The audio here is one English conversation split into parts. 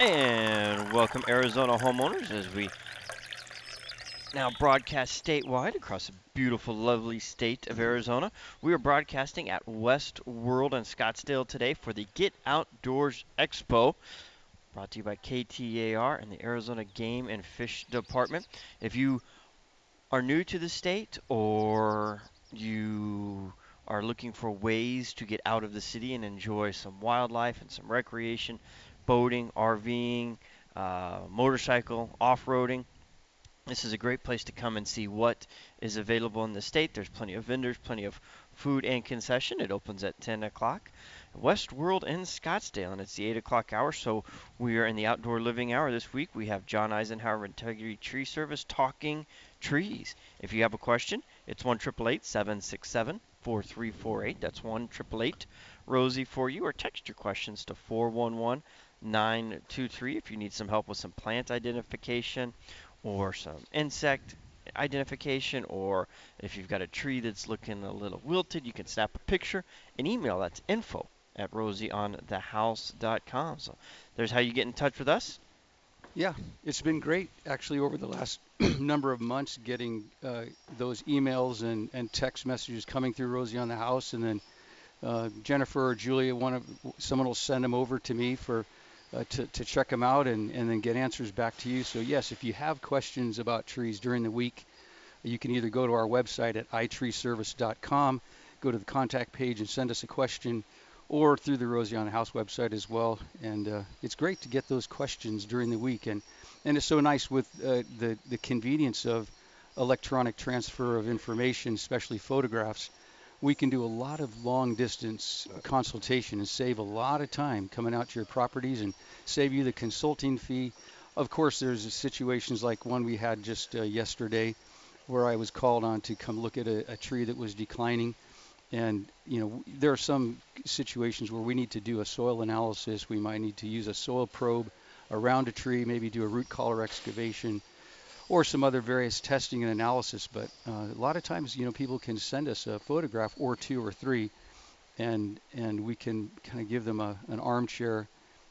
And welcome, Arizona homeowners, as we now broadcast statewide across the beautiful, lovely state of Arizona. We are broadcasting at West World in Scottsdale today for the Get Outdoors Expo, brought to you by KTAR and the Arizona Game and Fish Department. If you are new to the state or you are looking for ways to get out of the city and enjoy some wildlife and some recreation, boating, RVing, motorcycle, off roading, this is a great place to come and see what is available in the state. There's plenty of vendors, plenty of food and concession. It opens at 10 o'clock. West World in Scottsdale, and it's the 8 o'clock hour, so we are in the outdoor living hour this week. We have John Eisenhower Integrity Tree Service talking trees. If you have a question, it's 1-888-767-4348. That's 1-888-ROSIE for you, or text your questions to 411-923 if you need some help with some plant identification or some insect identification, or if you've got a tree that's looking a little wilted, you can snap a picture and email that to info@rosieonthehouse.com. So there's how you get in touch with us. Yeah, it's been great actually over the last number of months getting those emails and text messages coming through Rosie on the House, and then Jennifer or Julia, someone will send them over to me for to check them out and then get answers back to you. So yes, if you have questions about trees during the week, you can either go to our website at itreeservice.com, go to the contact page and send us a question, or through the Rosie on the House website as well. And it's great to get those questions during the week. And it's so nice with the convenience of electronic transfer of information, especially photographs. We can do a lot of long distance consultation and save a lot of time coming out to your properties and save you the consulting fee. Of course, there's situations like one we had just yesterday where I was called on to come look at a tree that was declining. And, there are some situations where we need to do a soil analysis. We might need to use a soil probe around a tree, maybe do a root collar excavation or some other various testing and analysis. But a lot of times, people can send us a photograph or two or three, and we can kind of give them an armchair,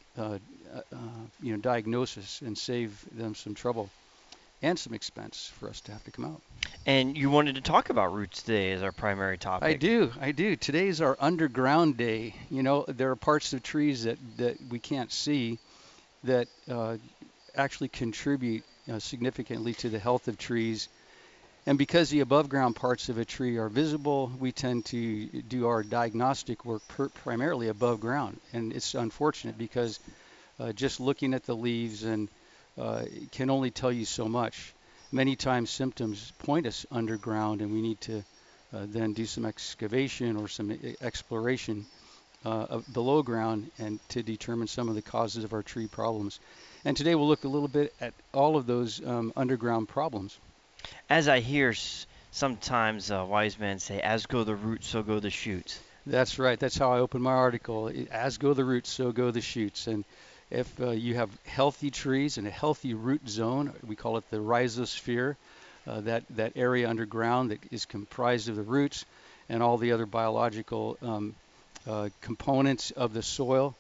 diagnosis and save them some trouble and some expense for us to have to come out. And you wanted to talk about roots today as our primary I topic. do, I do. Today's our underground day. There are parts of trees that we can't see that actually contribute significantly to the health of trees. And because the above ground parts of a tree are visible, we tend to do our diagnostic work primarily above ground. And it's unfortunate because just looking at the leaves and can only tell you so much. Many times symptoms point us underground, and we need to then do some excavation or some exploration below ground and to determine some of the causes of our tree problems. And today we'll look a little bit at all of those underground problems. As I hear sometimes wise men say, as go the roots, so go the shoots. That's right. That's how I open my article. As go the roots, so go the shoots. And if you have healthy trees and a healthy root zone, we call it the rhizosphere, that area underground that is comprised of the roots and all the other biological components of the soil,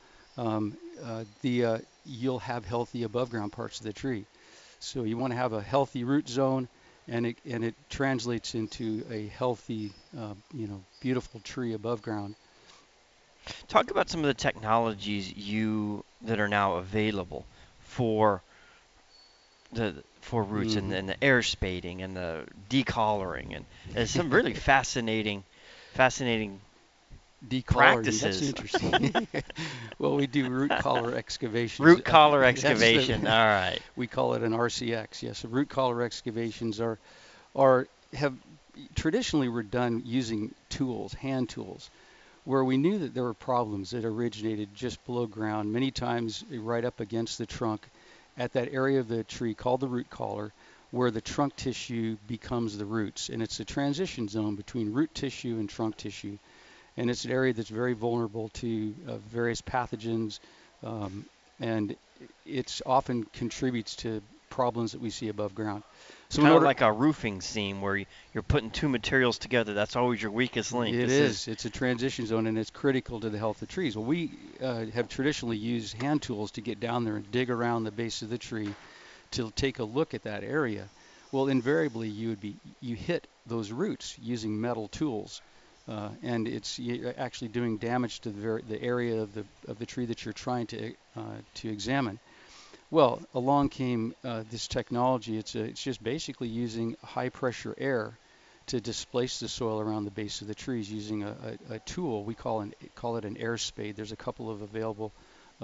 you'll have healthy above ground parts of the tree. So you want to have a healthy root zone, and it translates into a healthy, beautiful tree above ground. Talk about some of the technologies that are now available for roots, Hmm. and the air spading and the decollaring, and there's some really fascinating Decollaring, that's practices. interesting. Well, we do root collar excavations. Root collar That's excavation. All right. we call it an RCX. Yes, root collar excavations are have traditionally were done using tools, hand tools, where we knew that there were problems that originated just below ground, many times right up against the trunk at that area of the tree called the root collar, where the trunk tissue becomes the roots. And it's a transition zone between root tissue and trunk tissue. And it's an area that's very vulnerable to various pathogens, and it's often contributes to problems that we see above ground. So in Kind of order, like a roofing seam where you're putting two materials together. That's always your weakest link. it This is is. It's a transition zone, and it's critical to the health of trees. Well, we have traditionally used hand tools to get down there and dig around the base of the tree to take a look at that area. Well, invariably you hit those roots using metal tools, and you're actually doing damage to the area of the tree that you're trying to examine. Well, along came this technology. It's just basically using high pressure air to displace the soil around the base of the trees using a tool. We call it an air spade. There's a couple of available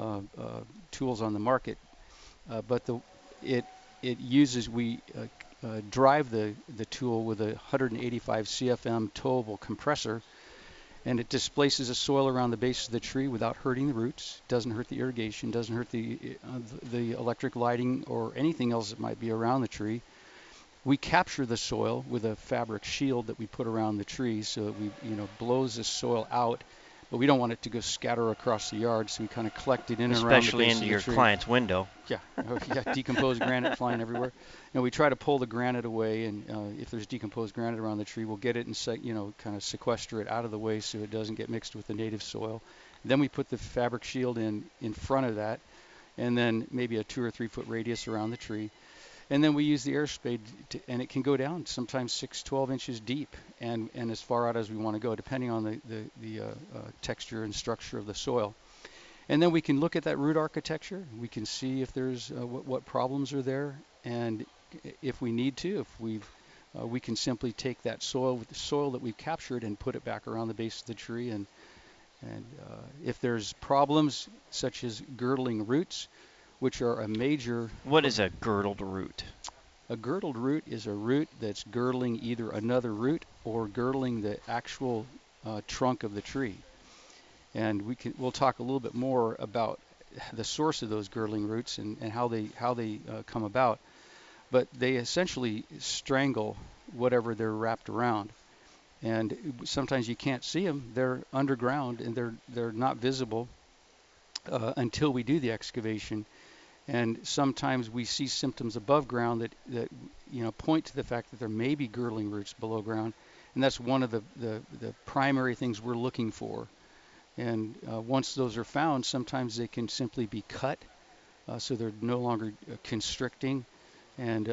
tools on the market, but it it uses we drive the tool with a 185 CFM towable compressor, and it displaces the soil around the base of the tree without hurting the roots. Doesn't hurt the irrigation, doesn't hurt the electric lighting or anything else that might be around the tree. We capture the soil with a fabric shield that we put around the tree, so that we blows the soil out, but we don't want it to go scatter across the yard, so we kind of collect it in and around the especially base into of the your tree. client's window. Yeah, yeah, decomposed granite flying everywhere. We try to pull the granite away, and if there's decomposed granite around the tree, we'll get it and kind of sequester it out of the way so it doesn't get mixed with the native soil. Then we put the fabric shield in front of that, and then maybe a 2 or 3 foot radius around the tree. And then we use the air spade, and it can go down sometimes 6-12 inches deep, and as far out as we want to go, depending on the texture and structure of the soil. And then we can look at that root architecture. We can see if there's what problems are there, and if we need to, we can simply take that soil with the soil that we've captured and put it back around the base of the tree. And if there's problems such as girdling roots, which are a major. What is a girdled root? A girdled root is a root that's girdling either another root or girdling the actual trunk of the tree. And we'll talk a little bit more about the source of those girdling roots and how they come about. But they essentially strangle whatever they're wrapped around. And sometimes you can't see them; they're underground and they're not visible until we do the excavation. And sometimes we see symptoms above ground that point to the fact that there may be girdling roots below ground, and that's one of the primary things we're looking for. And once those are found, sometimes they can simply be cut, so they're no longer constricting. And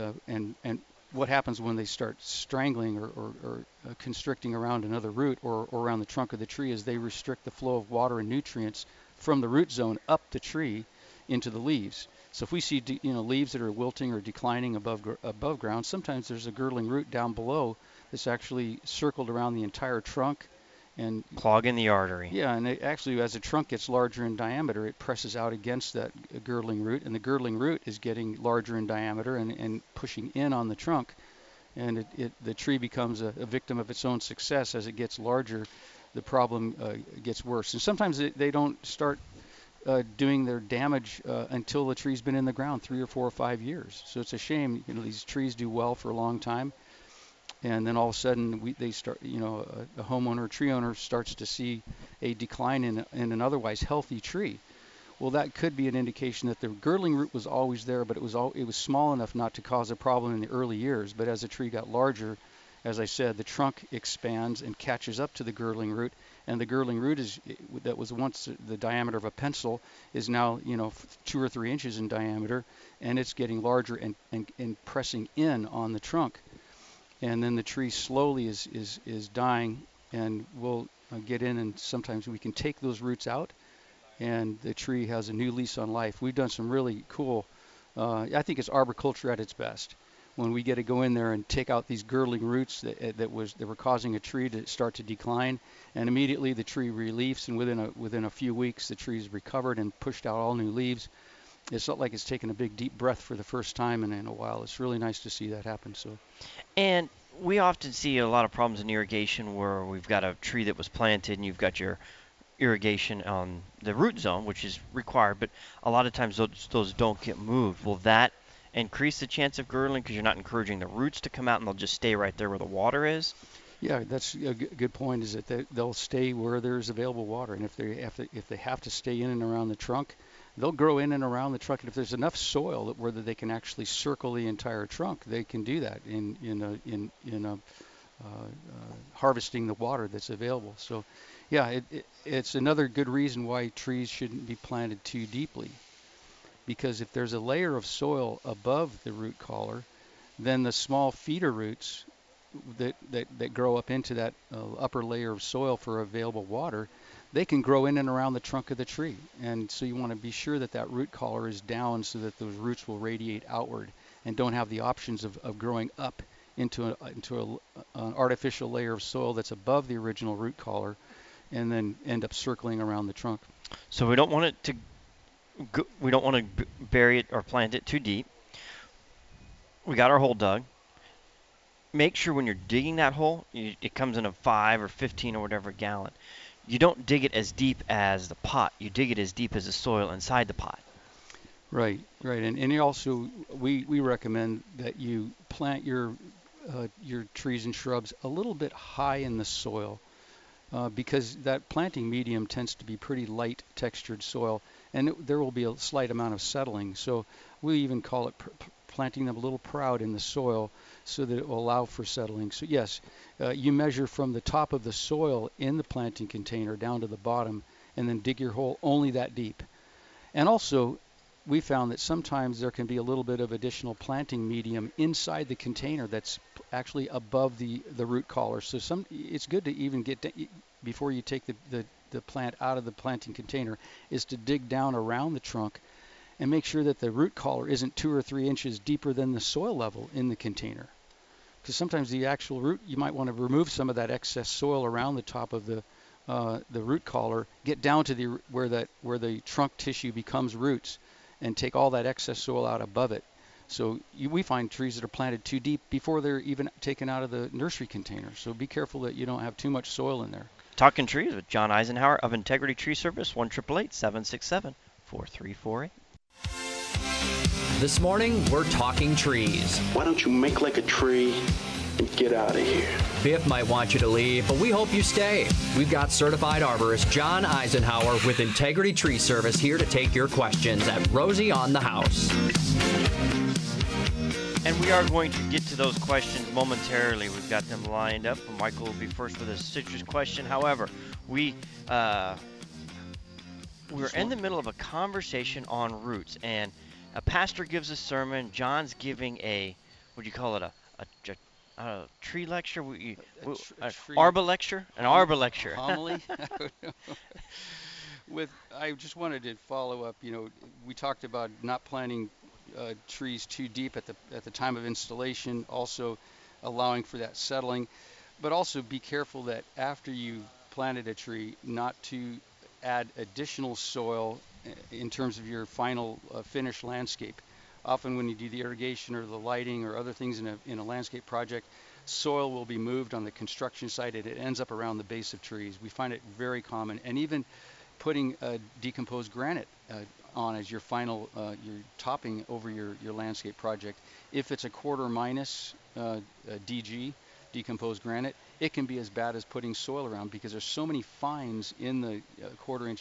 what happens when they start strangling or constricting around another root or around the trunk of the tree is they restrict the flow of water and nutrients from the root zone up the tree into the leaves. So if we see leaves that are wilting or declining above ground, sometimes there's a girdling root down below that's actually circled around the entire trunk and clogging the artery. Yeah, and actually as the trunk gets larger in diameter, it presses out against that girdling root, and the girdling root is getting larger in diameter and pushing in on the trunk, and the tree becomes a victim of its own success. As it gets larger, the problem gets worse, and sometimes they don't start doing their damage until the tree's been in the ground 3 or 4 or 5 years. So it's a shame. These trees do well for a long time, and then all of a sudden they start. A homeowner, a tree owner, starts to see a decline in an otherwise healthy tree. Well, that could be an indication that the girdling root was always there, but it was small enough not to cause a problem in the early years. But as the tree got larger, as I said, the trunk expands and catches up to the girdling root, and the girdling root that was once the diameter of a pencil is now 2 or 3 inches in diameter, and it's getting larger and pressing in on the trunk, and then the tree slowly is dying, and we'll get in, and sometimes we can take those roots out, and the tree has a new lease on life. We've done some really cool. I think it's arboriculture at its best, when we get to go in there and take out these girdling roots that were causing a tree to start to decline, and immediately the tree reliefs, and within a few weeks the tree's recovered and pushed out all new leaves. It's not like it's taken a big deep breath for the first time in a while. It's really nice to see that happen. And we often see a lot of problems in irrigation where we've got a tree that was planted and you've got your irrigation on the root zone, which is required, but a lot of times those don't get moved. Will that increase the chance of girdling because you're not encouraging the roots to come out and they'll just stay right there where the water is? Yeah, that's a good point, is that they'll stay where there's available water, and if they have to stay in and around the trunk, they'll grow in and around the trunk. And if there's enough soil where they can actually circle the entire trunk, they can do that in harvesting the water that's available. So, yeah, it's another good reason why trees shouldn't be planted too deeply. Because if there's a layer of soil above the root collar, then the small feeder roots that grow up into that upper layer of soil for available water, they can grow in and around the trunk of the tree. And so you want to be sure that that root collar is down so that those roots will radiate outward and don't have the options of growing up into an artificial layer of soil that's above the original root collar and then end up circling around the trunk. So we don't want it to we don't want to bury it or plant it too deep. We got our hole dug. Make sure when you're digging that hole, it comes in a 5 or 15 or whatever gallon. You don't dig it as deep as the pot. You dig it as deep as the soil inside the pot. Right, right. And also, we recommend that you plant your trees and shrubs a little bit high in the soil because that planting medium tends to be pretty light textured soil, and there will be a slight amount of settling. So we even call it planting them a little proud in the soil so that it will allow for settling. So yes, you measure from the top of the soil in the planting container down to the bottom and then dig your hole only that deep. And also, we found that sometimes there can be a little bit of additional planting medium inside the container that's actually above the root collar. So it's good to even get, before you take the plant out of the planting container, is to dig down around the trunk and make sure that the root collar isn't 2 or 3 inches deeper than the soil level in the container. Because sometimes the actual root, you might want to remove some of that excess soil around the top of the root collar, get down to where the trunk tissue becomes roots, and take all that excess soil out above it. So we find trees that are planted too deep before they're even taken out of the nursery container. So be careful that you don't have too much soil in there. Talking Trees with John Eisenhower of Integrity Tree Service, 1-888-767-4348. This morning, we're talking trees. Why don't you make like a tree and get out of here? Biff might want you to leave, but we hope you stay. We've got certified arborist John Eisenhower with Integrity Tree Service here to take your questions at Rosie on the House. And we are going to get to those questions momentarily. We've got them lined up. Michael will be first with a citrus question. However, we're in the middle of a conversation on roots, and a pastor gives a sermon. John's giving what do you call it, a tree lecture? Arba lecture? An Arba lecture. Homily? I just wanted to follow up. We talked about not planting trees too deep at the time of installation, also allowing for that settling, but also be careful that after you planted a tree, not to add additional soil in terms of your final finished landscape. Often when you do the irrigation or the lighting or other things in a landscape project, soil will be moved on the construction site and it ends up around the base of trees. We find it very common. And even putting decomposed granite on as your final, your topping over your landscape project. If it's a quarter minus DG, decomposed granite, it can be as bad as putting soil around because there's so many fines in the quarter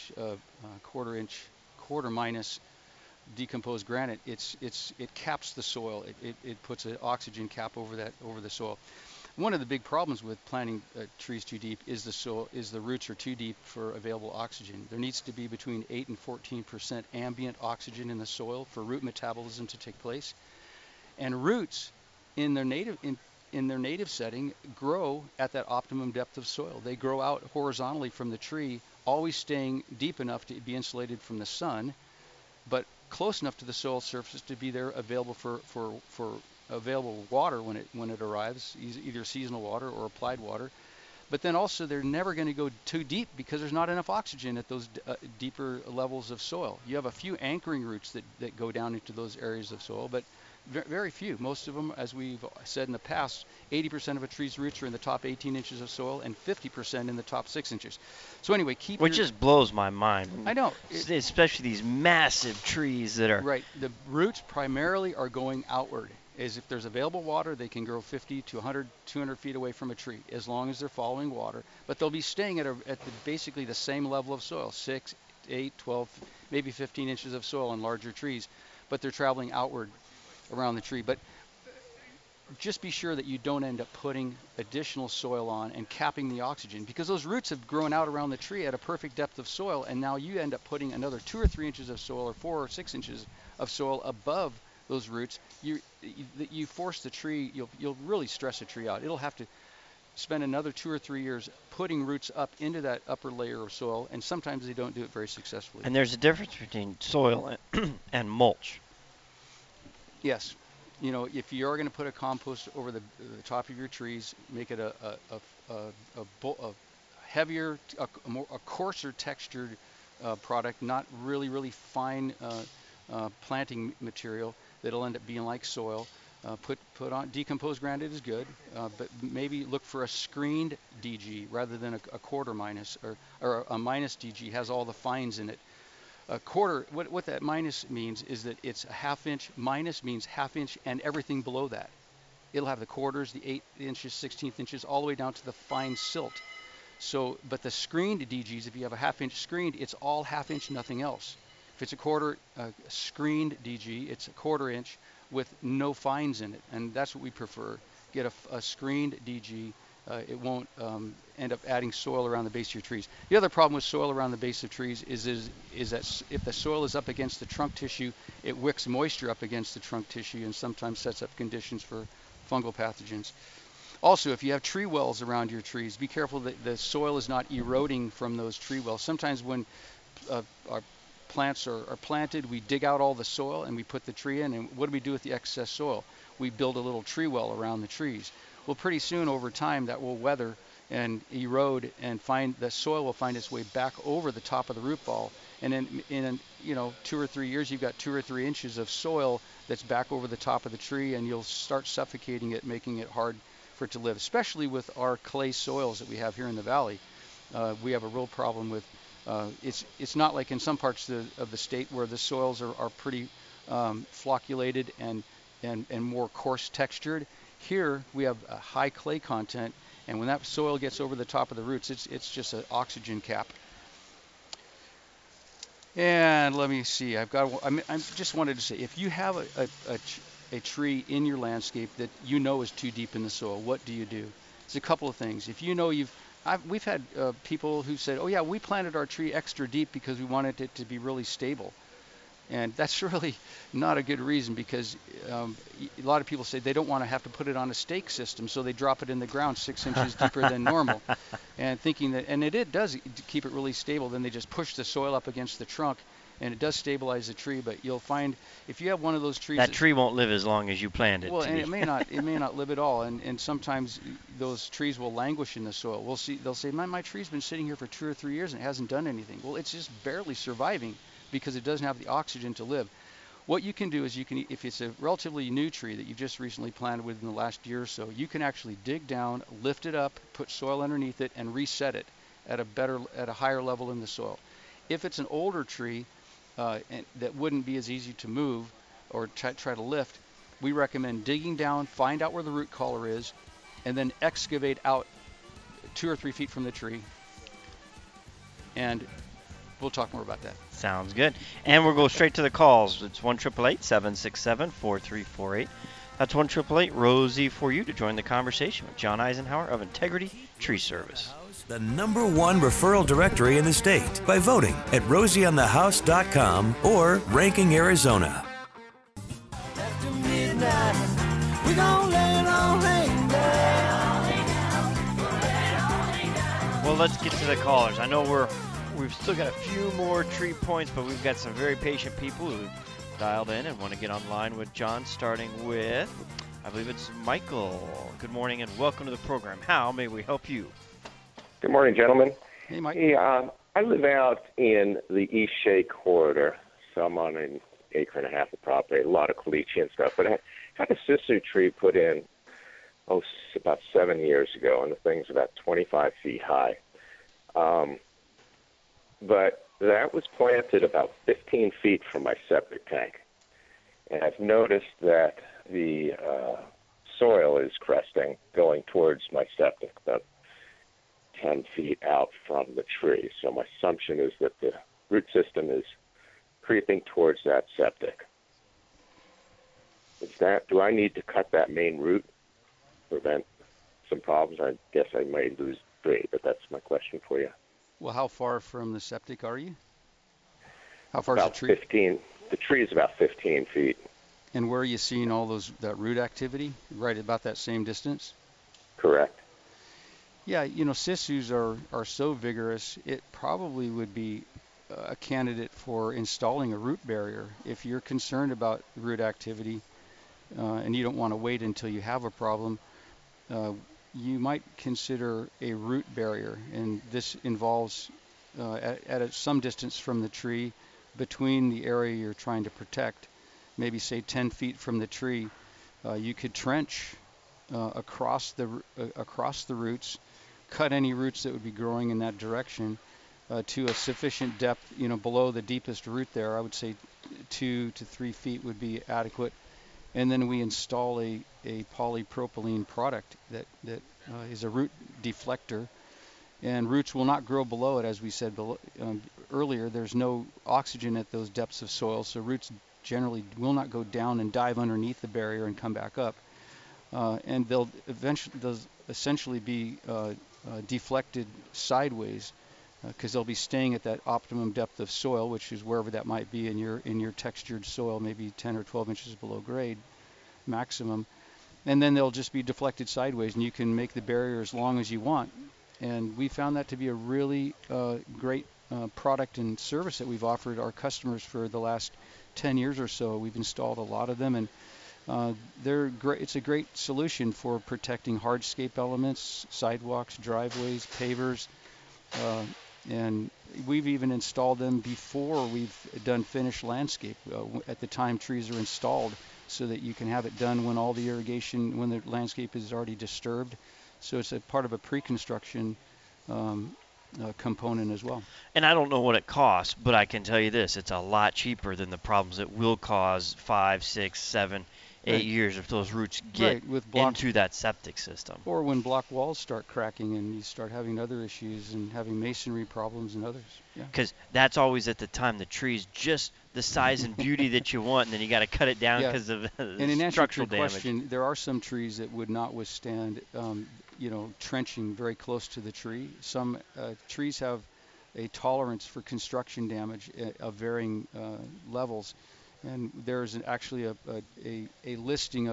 minus decomposed granite. It caps the soil. It puts an oxygen cap over the soil. One of the big problems with planting trees too deep is the roots are too deep for available oxygen. There needs to be between 8 and 14% ambient oxygen in the soil for root metabolism to take place. And roots in their native setting grow at that optimum depth of soil. They grow out horizontally from the tree, always staying deep enough to be insulated from the sun, but close enough to the soil surface to be there available for available water when it arrives, either seasonal water or applied water. But then also they're never going to go too deep because there's not enough oxygen at those deeper levels of soil. You have a few anchoring roots that go down into those areas of soil, but very few. Most of them, as we've said in the past, 80% of a tree's roots are in the top 18 inches of soil and 50% in the top 6 inches. So anyway, which just blows my mind. I know. Especially these massive trees that are... Right. The roots primarily are going outward. Is if there's available water, they can grow 50 to 100, 200 feet away from a tree, as long as they're following water. But they'll be staying at basically the same level of soil, 6, 8, 12, maybe 15 inches of soil in larger trees, but they're traveling outward around the tree. But just be sure that you don't end up putting additional soil on and capping the oxygen, because those roots have grown out around the tree at a perfect depth of soil, and now you end up putting another 2 or 3 inches of soil or 4 or 6 inches of soil above those roots. You force the tree, you'll really stress a tree out. It'll have to spend another 2 or 3 years putting roots up into that upper layer of soil, and sometimes they don't do it very successfully. And there's a difference between soil and mulch. Yes. You know, if you are going to put a compost over the top of your trees, make it a heavier, a coarser textured product, not really fine planting material that'll end up being like soil. Put on decomposed granite is good, but maybe look for a screened DG rather than a quarter minus, or a minus DG has all the fines in it. A quarter, what that minus means is that it's a half inch. Minus means half inch and everything below that. It'll have the quarters, the 8 inches, 16th inches, all the way down to the fine silt. So, but the screened DGs, if you have a half inch screened, it's all half inch, nothing else. If it's a quarter screened DG, it's a quarter inch with no fines in it, and that's what we prefer. Get a screened DG. It won't end up adding soil around the base of your trees. The other problem with soil around the base of trees is that if the soil is up against the trunk tissue, it wicks moisture up against the trunk tissue and sometimes sets up conditions for fungal pathogens. Also, if you have tree wells around your trees, be careful that the soil is not eroding from those tree wells. Sometimes when our plants are planted, we dig out all the soil and we put the tree in, and what do we do with the excess soil? We build a little tree well around the trees. Well, pretty soon over time that will weather and erode, and the soil will find its way back over the top of the root ball, and in 2 or 3 years you've got 2 or 3 inches of soil that's back over the top of the tree, and you'll start suffocating it, making it hard for it to live, especially with our clay soils that we have here in the valley. We have a real problem with it's not like in some parts of the state where the soils are pretty flocculated and more coarse textured. Here we have a high clay content, and when that soil gets over the top of the roots, it's just an oxygen cap. And let me see, I just wanted to say, if you have a tree in your landscape that you know is too deep in the soil, what do you do? It's a couple of things. If you know we've had people who said, oh yeah, we planted our tree extra deep because we wanted it to be really stable. And that's really not a good reason, because a lot of people say they don't want to have to put it on a stake system, so they drop it in the ground 6 inches deeper than normal, and thinking that, and it does keep it really stable. Then they just push the soil up against the trunk, and it does stabilize the tree. But you'll find if you have one of those trees, that tree won't live as long as you planned it. Well, and it may not live at all, and sometimes those trees will languish in the soil. They'll say, my tree's been sitting here for 2 or 3 years and it hasn't done anything. Well, it's just barely surviving, because it doesn't have the oxygen to live. What you can do is if it's a relatively new tree that you've just recently planted within the last year or so, you can actually dig down, lift it up, put soil underneath it, and reset it at a higher level in the soil. If it's an older tree and that wouldn't be as easy to move or try to lift, we recommend digging down, find out where the root collar is, and then excavate out 2 or 3 feet from the tree. And we'll talk more about that. Sounds good. And we'll go straight to the calls. It's 1-888-767-4348. That's 1-888-ROSIE for you to join the conversation with John Eisenhower of Integrity Tree Service. The #1 referral directory in the state by voting at rosieonthehouse.com or Ranking Arizona. After midnight, we're gonna lay it all hang down. Well, let's get to the callers. I know we've still got a few more tree points, but we've got some very patient people who dialed in and want to get online with John, starting with, I believe it's Michael. Good morning and welcome to the program. How may we help you? Good morning, gentlemen. Hey, Mike. Hey, I live out in the East Shea corridor, so I'm on an acre and a half of property, a lot of caliche and stuff. But I had a sisu tree put in, about 7 years ago, and the thing's about 25 feet high. But that was planted about 15 feet from my septic tank. And I've noticed that the soil is cresting going towards my septic, about 10 feet out from the tree. So my assumption is that the root system is creeping towards that septic. Do I need to cut that main root to prevent some problems? I guess I might lose tree, but that's my question for you. Well, how far from the septic are you? How far is the About tree? 15. The tree is about 15 feet. And where are you seeing all that root activity? Right about that same distance? Correct. Yeah, sisus are so vigorous, it probably would be a candidate for installing a root barrier. If you're concerned about root activity and you don't want to wait until you have a problem, you might consider a root barrier. And this involves at some distance from the tree, between the area you're trying to protect, maybe say 10 feet from the tree, you could trench across the roots, cut any roots that would be growing in that direction to a sufficient depth, below the deepest root there. I would say 2 to 3 feet would be adequate. And then we install a polypropylene product that is a root deflector, and roots will not grow below it. As we said earlier, there's no oxygen at those depths of soil, so roots generally will not go down and dive underneath the barrier and come back up. And they'll essentially be deflected sideways because they'll be staying at that optimum depth of soil, which is wherever that might be in your textured soil, maybe 10 or 12 inches below grade maximum. And then they'll just be deflected sideways, and you can make the barrier as long as you want. And we found that to be a really great product and service that we've offered our customers for the last 10 years or so. We've installed a lot of them, and they're great. It's a great solution for protecting hardscape elements, sidewalks, driveways, pavers, and we've even installed them before we've done finished landscape at the time trees are installed, so that you can have it done when all the irrigation, when the landscape is already disturbed. So it's a part of a pre-construction component as well. And I don't know what it costs, but I can tell you this: it's a lot cheaper than the problems it will cause 5, 6, 7, 8 Right. years if those roots get Right, with into that septic system. or when block walls start cracking and you start having other issues and having masonry problems and others. Yeah. Because that's always at the time the tree's just the size and beauty that you want, and then you got to cut it down Yeah. because of And in answer to structural your damage. question, there are some trees that would not withstand, trenching very close to the tree. Some trees have a tolerance for construction damage of varying levels, and there's actually a listing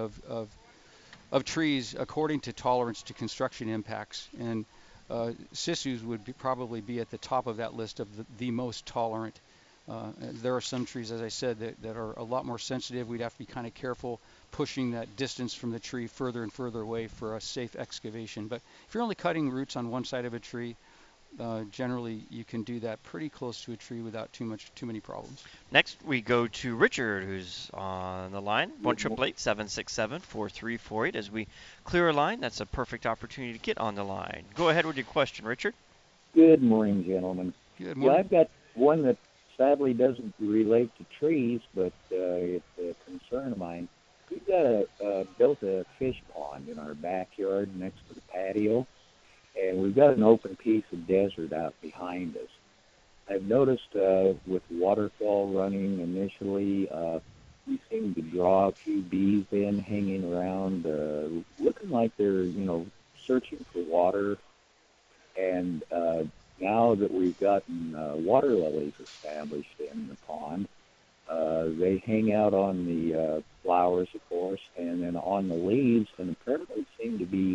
of trees according to tolerance to construction impacts, and sisus would probably be at the top of that list of the most tolerant. There are some trees, as I said, that are a lot more sensitive. We'd have to be kind of careful pushing that distance from the tree further and further away for a safe excavation. But if you're only cutting roots on one side of a tree, generally you can do that pretty close to a tree without too many problems. Next, we go to Richard, who's on the line. 1-888-767-4348. As we clear a line, that's a perfect opportunity to get on the line. Go ahead with your question, Richard. Good morning, gentlemen. Good Yeah, morning. I've got one that sadly doesn't relate to trees, but it's a concern of mine. We've got built a fish pond in our backyard next to the patio, and we've got an open piece of desert out behind us. I've noticed with waterfall running initially, we seem to draw a few bees in, hanging around, looking like they're, searching for water. And now that we've gotten water lilies established in the pond, they hang out on the flowers, of course, and then on the leaves, and apparently seem to be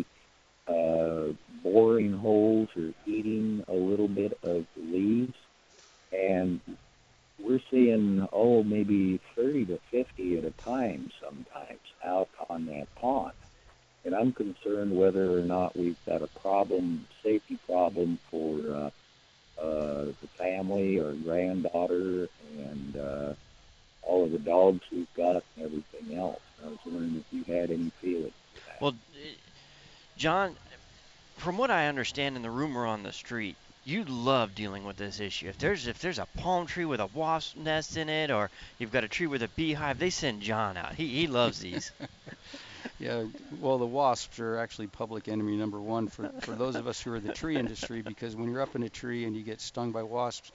boring holes or eating a little bit of the leaves. And we're seeing, maybe 30 to 50 at a time sometimes out on that pond. And I'm concerned whether or not we've got a safety problem for the family or granddaughter and all of the dogs we've got and everything else. I was wondering if you had any feeling for that. Well, John, from what I understand in the rumor on the street, you love dealing with this issue. If there's a palm tree with a wasp nest in it, or you've got a tree with a beehive, they send John out. He loves these. Yeah, well, the wasps are actually public enemy number one for those of us who are in the tree industry, because when you're up in a tree and you get stung by wasps,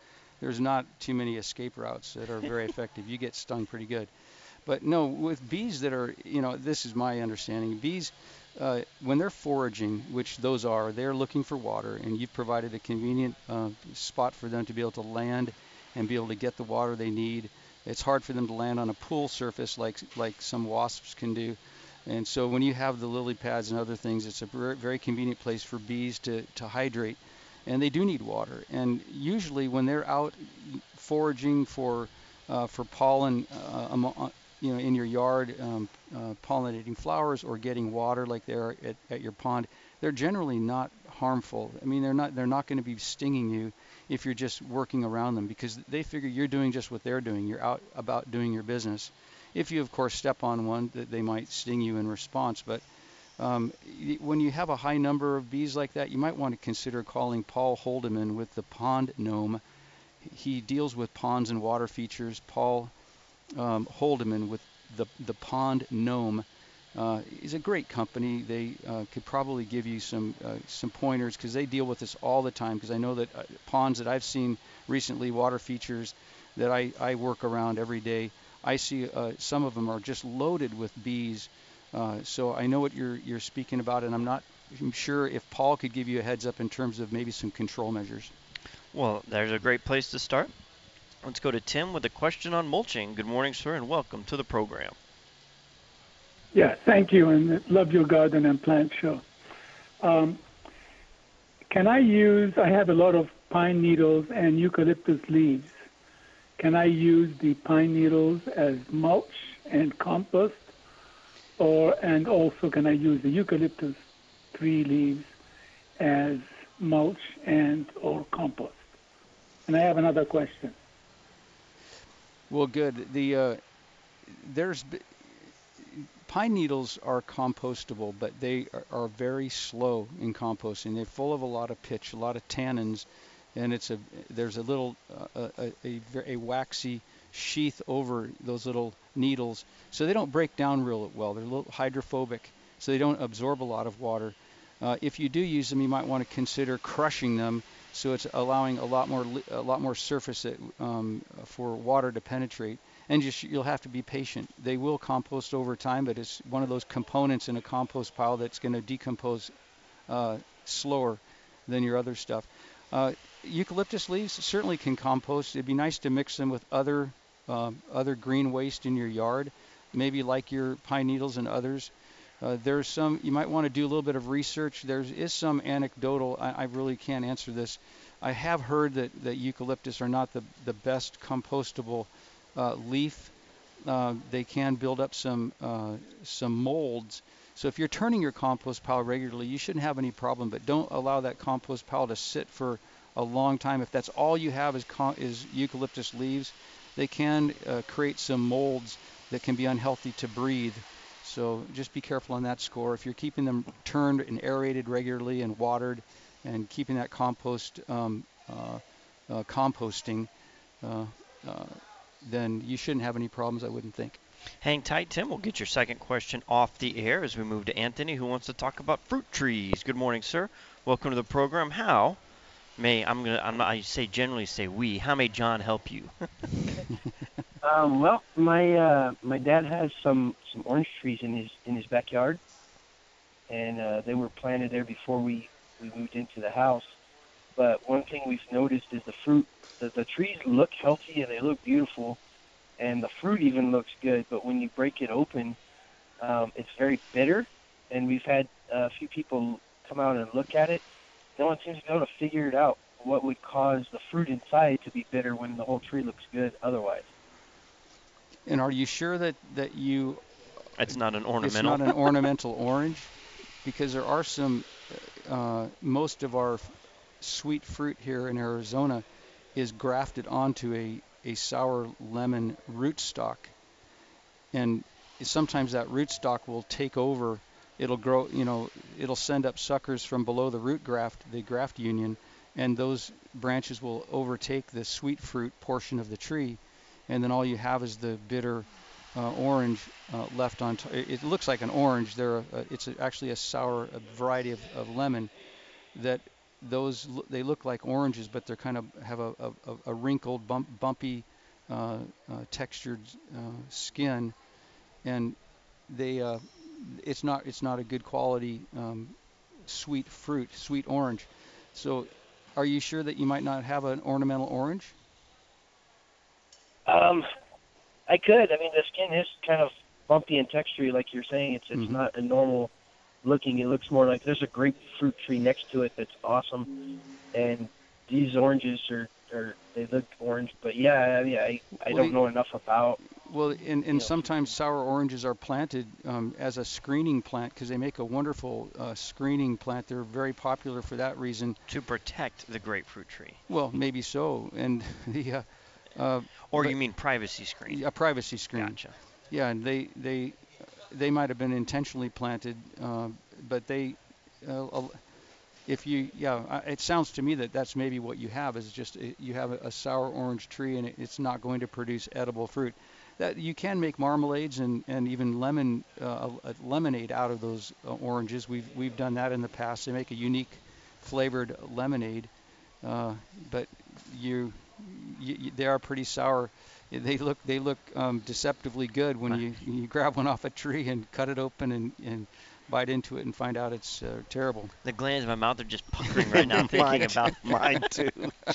there's not too many escape routes that are very effective. You get stung pretty good. But no, with bees that are, this is my understanding. Bees, when they're foraging, which those are, they're looking for water, and you've provided a convenient spot for them to be able to land and be able to get the water they need. It's hard for them to land on a pool surface like some wasps can do. And so when you have the lily pads and other things, it's a very, very convenient place for bees to hydrate. And they do need water. And usually when they're out foraging for pollen, in your yard, pollinating flowers or getting water like they're at your pond, they're generally not harmful. I mean, they're not going to be stinging you if you're just working around them, because they figure you're doing just what they're doing. You're out about doing your business. If you, of course, step on one, that they might sting you in response. But when you have a high number of bees like that, you might want to consider calling Paul Holdeman with the Pond Gnome. He deals with ponds and water features. Paul Holdeman with the Pond Gnome is a great company. They could probably give you some pointers, because they deal with this all the time. Because I know that ponds that I've seen recently, water features that I work around every day, I see some of them are just loaded with bees. So I know what you're speaking about, and I'm sure if Paul could give you a heads up in terms of maybe some control measures. Well, there's a great place to start. Let's go to Tim with a question on mulching. Good morning, sir, and welcome to the program. Yeah, thank you, and love your garden and plant show. Can I have a lot of pine needles and eucalyptus leaves. Can I use the pine needles as mulch and compost? And also, can I use the eucalyptus tree leaves as mulch and or compost? And I have another question. Well, good. Pine needles are compostable, but they are very slow in composting. They're full of a lot of pitch, a lot of tannins, and there's a waxy sheath over those little needles, so they don't break down real well. They're a little hydrophobic, so they don't absorb a lot of water. If you do use them, you might want to consider crushing them, so it's allowing a lot more surface for water to penetrate. And you'll have to be patient. They will compost over time, but it's one of those components in a compost pile that's going to decompose slower than your other stuff. Eucalyptus leaves certainly can compost. It'd be nice to mix them with other green waste in your yard, maybe like your pine needles and others. There's some, you might want to do a little bit of research. There is some anecdotal, I really can't answer this. I have heard that eucalyptus are not the best compostable leaf. They can build up some molds. So if you're turning your compost pile regularly, you shouldn't have any problem, but don't allow that compost pile to sit for a long time. If that's all you have is eucalyptus leaves, they can create some molds that can be unhealthy to breathe. So just be careful on that score. If you're keeping them turned and aerated regularly and watered and keeping that compost composting, then you shouldn't have any problems, I wouldn't think. Hang tight, Tim. We'll get your second question off the air as we move to Anthony, who wants to talk about fruit trees. Good morning, sir. Welcome to the program. How may generally say we. How may John help you? Well, my dad has some orange trees in his backyard, and they were planted there before we moved into the house. But one thing we've noticed is the trees look healthy and they look beautiful, and the fruit even looks good. But when you break it open, it's very bitter. And we've had a few people come out and look at it. No one seems to be able to figure it out, what would cause the fruit inside to be bitter when the whole tree looks good otherwise. And are you sure that you... It's not an ornamental. It's not an ornamental orange? Because there are some... most of our sweet fruit here in Arizona is grafted onto a sour lemon rootstock. And sometimes that rootstock will take over. It'll grow, it'll send up suckers from below the root graft, the graft union, and those branches will overtake the sweet fruit portion of the tree. And then all you have is the bitter orange left on top. It looks like an orange. It's actually a sour variety of lemon that they look like oranges, but they're kind of have a wrinkled, bumpy, textured skin, and they it's not a good quality sweet fruit, sweet orange. So, are you sure that you might not have an ornamental orange? I could. I mean, the skin is kind of bumpy and textury, like you're saying. It's not a normal looking. It looks more like there's a grapefruit tree next to it that's awesome, and these oranges are they look orange. But yeah, I mean, I don't know enough about. Well, and sometimes sour oranges are planted as a screening plant because they make a wonderful screening plant. They're very popular for that reason. To protect the grapefruit tree. Well, maybe so. And the or you mean privacy screen? A privacy screen. Gotcha. Yeah, and they might have been intentionally planted, but they if you it sounds to me that that's maybe what you have is just you have a sour orange tree and it's not going to produce edible fruit. That you can make marmalades and even lemonade out of those oranges. We've done that in the past. They make a unique flavored lemonade, but they are pretty sour. They look deceptively good when you grab one off a tree and cut it open and bite into it and find out it's terrible. The glands in my mouth are just puckering right now thinking about mine too.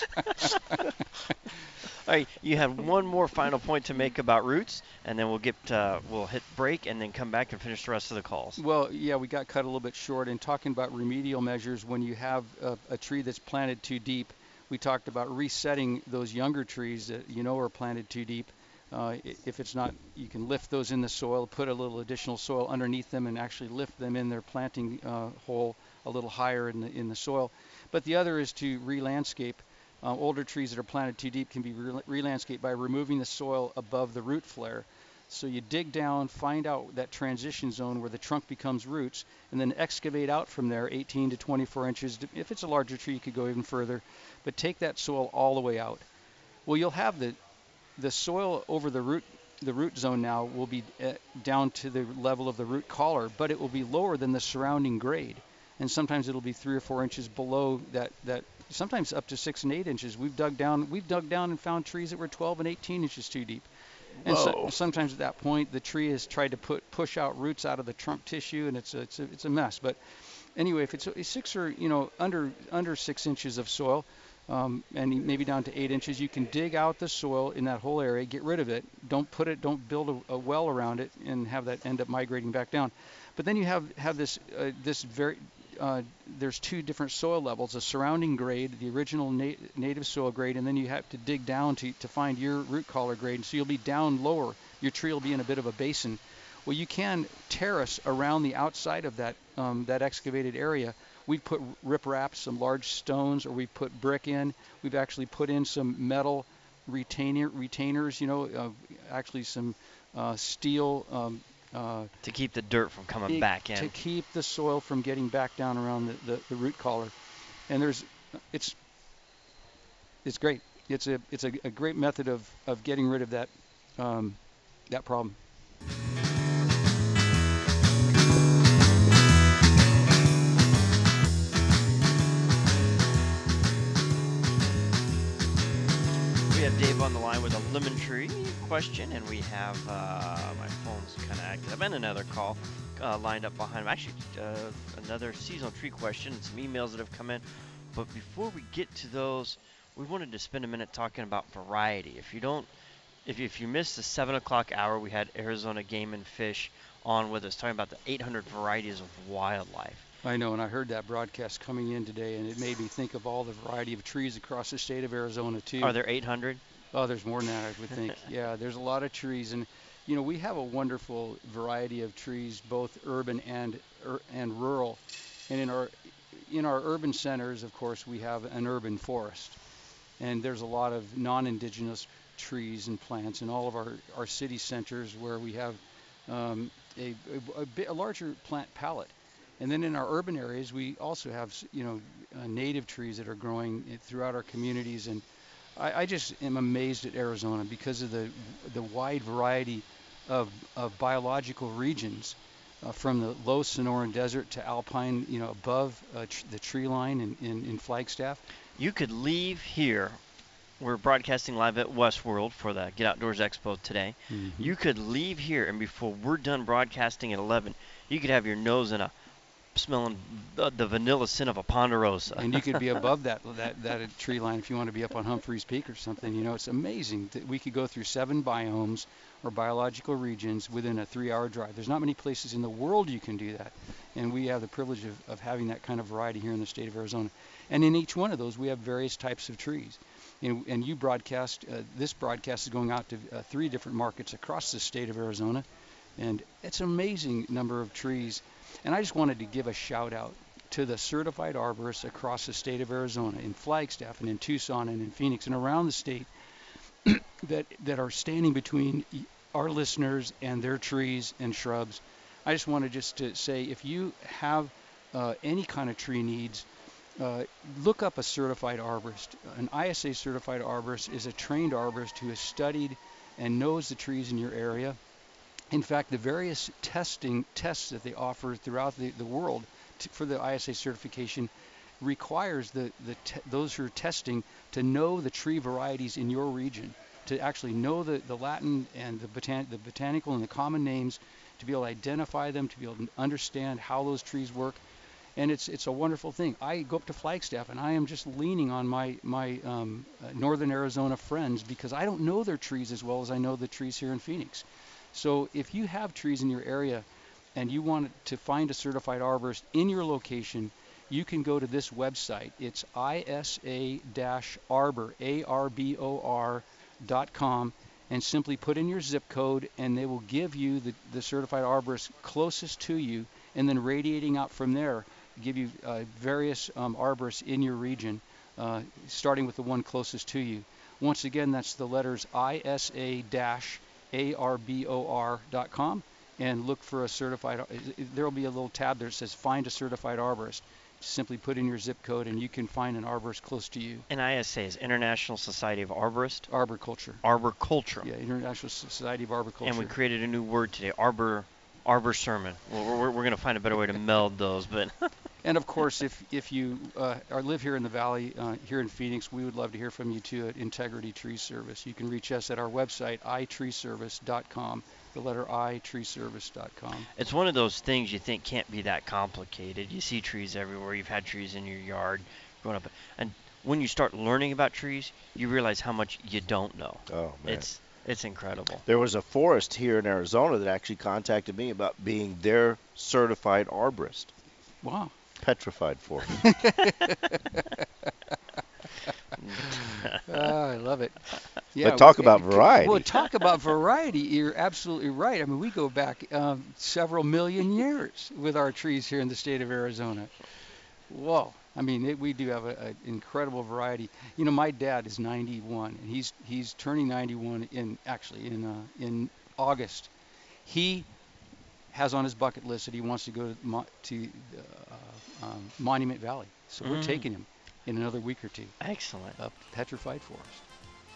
All right, you have one more final point to make about roots, and then we'll hit break and then come back and finish the rest of the calls. Well, yeah, we got cut a little bit short in talking about remedial measures when you have a tree that's planted too deep. We talked about resetting those younger trees that are planted too deep. If it's not, you can lift those in the soil, put a little additional soil underneath them, and actually lift them in their planting hole a little higher in the soil. But the other is to re-landscape. Older trees that are planted too deep can be re-landscaped by removing the soil above the root flare. So you dig down, find out that transition zone where the trunk becomes roots, and then excavate out from there 18 to 24 inches. If it's a larger tree, you could go even further, but take that soil all the way out. Well, you'll have the soil over the root zone now will be down to the level of the root collar, but it will be lower than the surrounding grade. And sometimes it'll be 3 or 4 inches below that, sometimes up to 6 and 8 inches. We've dug down and found trees that were 12 and 18 inches too deep. And sometimes at that point, the tree has tried to push out roots out of the trunk tissue, and it's a mess. But anyway, if it's 6 or under 6 inches of soil, and maybe down to 8 inches, you can dig out the soil in that whole area, get rid of it. Don't build a well around it and have that end up migrating back down. But then you have this there's two different soil levels: a surrounding grade, the original native soil grade, and then you have to dig down to find your root collar grade. And so you'll be down lower. Your tree will be in a bit of a basin. Well, you can terrace around the outside of that excavated area. We've put riprap, some large stones, or we've put brick in. We've actually put in some metal retainers, actually some steel. To keep the dirt from coming back in. To keep the soil from getting back down around the root collar. And it's great. It's a great method of getting rid of that problem. We have Dave on the line with a lemon tree question, and we have my phone's kind of active and another call lined up behind him. Actually, another seasonal tree question and some emails that have come in. But before we get to those, we wanted to spend a minute talking about variety. If you missed the 7 o'clock hour, we had Arizona Game and Fish on with us talking about the 800 varieties of wildlife. I know, and I heard that broadcast coming in today, and it made me think of all the variety of trees across the state of Arizona, too. Are there 800? Oh, there's more than that, I would think. Yeah, there's a lot of trees, and we have a wonderful variety of trees, both urban and rural. And in our urban centers, of course, we have an urban forest, and there's a lot of non-indigenous trees and plants in all of our city centers where we have a larger plant palette. And then in our urban areas, we also have native trees that are growing throughout our communities. And I just am amazed at Arizona because of the wide variety of biological regions from the low Sonoran Desert to alpine, above the tree line in Flagstaff. You could leave here. We're broadcasting live at Westworld for the Get Outdoors Expo today. Mm-hmm. You could leave here, and before we're done broadcasting at 11, you could have your nose in smelling the vanilla scent of a ponderosa. And you could be above that tree line if you want to be up on Humphreys Peak or something. It's amazing that we could go through 7 biomes or biological regions within a 3-hour drive. There's not many places in the world you can do that. And we have the privilege of having that kind of variety here in the state of Arizona. And in each one of those, we have various types of trees. And you broadcast, this broadcast is going out to 3 different markets across the state of Arizona. And it's an amazing number of trees. And I just wanted to give a shout out to the certified arborists across the state of Arizona, in Flagstaff and in Tucson and in Phoenix and around the state that are standing between our listeners and their trees and shrubs. I just wanted to say, if you have any kind of tree needs, look up a certified arborist. An ISA certified arborist is a trained arborist who has studied and knows the trees in your area. In fact, the various tests that they offer throughout the world for the ISA certification requires those who are testing to know the tree varieties in your region, to actually know the Latin and the botanical and the common names, to be able to identify them, to be able to understand how those trees work. And it's a wonderful thing. I go up to Flagstaff and I am just leaning on my northern Arizona friends because I don't know their trees as well as I know the trees here in Phoenix. So if you have trees in your area and you want to find a certified arborist in your location, you can go to this website. It's isa-arbor.com, and simply put in your zip code, and they will give you the certified arborist closest to you, and then radiating out from there, give you various arborists in your region, starting with the one closest to you. Once again, that's the letters isa-arbor.com, and look for a certified. There will be a little tab there that says Find a Certified Arborist. Simply put in your zip code, and you can find an arborist close to you. And ISA is International Society of Arborists? Arboriculture. Arboriculture. Yeah, International Society of Arboriculture. And we created a new word today, arbor sermon. Well, we're going to find a better way to meld those, but. And of course, if you live here in the valley, here in Phoenix, we would love to hear from you too at Integrity Tree Service. You can reach us at our website, itreeservice.com. The letter itreeservice.com. It's one of those things you think can't be that complicated. You see trees everywhere. You've had trees in your yard growing up, and when you start learning about trees, you realize how much you don't know. Oh man, it's incredible. There was a forest here in Arizona that actually contacted me about being their certified arborist. Wow. Petrified forest. I love it. Yeah, but talk about variety. Well, talk about variety. You're absolutely right. I mean, we go back several million years with our trees here in the state of Arizona. Whoa. I mean, we do have an incredible variety. My dad is 91, and he's turning 91 in August. He has on his bucket list that he wants to go to Monument Valley. So we're taking him in another week or two. Excellent. Up Petrified Forest.